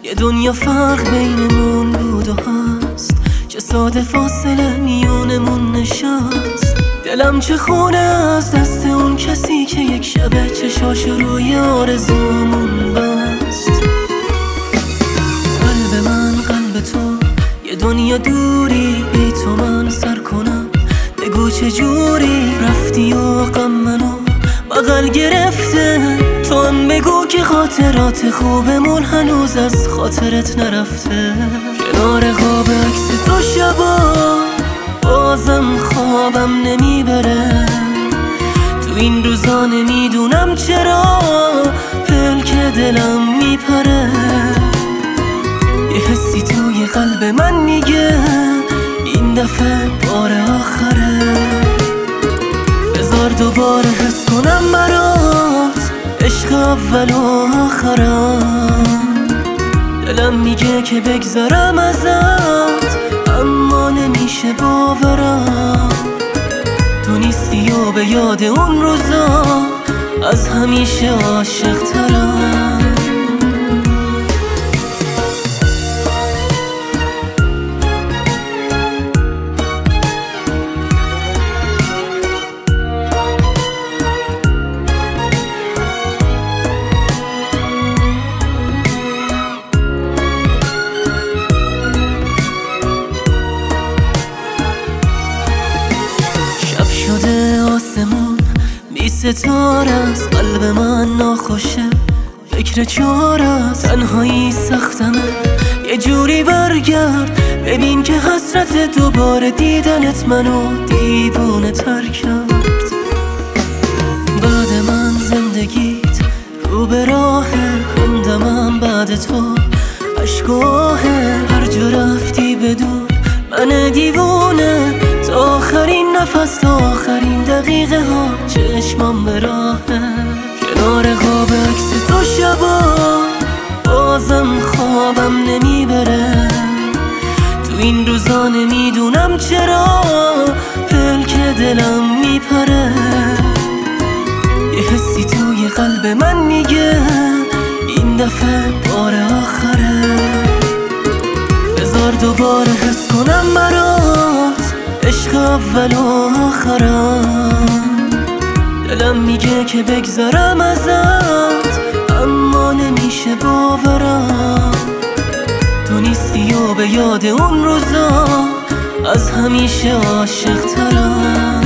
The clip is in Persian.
یه دنیا فرق بینمون بود و هست، چه ساده فاصله میونمون نشست. دلم چه خونه از دست اون کسی که یک شبه چشاشو روی آرزومون بست. قلب من قلب تو، یه دنیا دوری بی تو من سر کنم. بگو چه جوری رفتی و غم منو بغل گرفته. تو هم بگو که خاطرات خوبمون هنوز از خاطرت نرفته. کنار خواب عکس تو شبا بازم خوابم نمیبره. تو این روزا نمیدونم چرا پلک دلم میپره. یه حسی توی قلب من میگه این دفعه بار آخره. بذار دوباره حس کنم برات عشق اول و آخرم. دلم میگه که بگذرم ازت اما نمیشه باورم. تو نیستی و به یاد اون روزا از همیشه عاشق ترم. شده آسمون بی ستاره است، قلب من ناخوشه فکر چاره است. تنهایی سختمه یه جوری برگرد، ببین که حسرت دوباره دیدنت منو دیوونه تر کرد. بعد من زندگیت رو به راهه، همدمم بعد تو عشقاهه. هر جا رفتی بدون من دیوونه، تا آخرین نفس تا آخرین دقیقه ها چشمم به راهه. کنار خواب عکس تو شبا بازم خوابم نمیبره. تو این روزا نمیدونم چرا پلک دلم میپره. یه حسی توی قلب من میگه این دفعه بار آخره. بذار دوباره حس کنم برات عشق اول و آخرم. دلم میگه که بگذرم ازت اما نمیشه باورم. تو نیستی و به یاد اون روزا از همیشه عاشق ترم.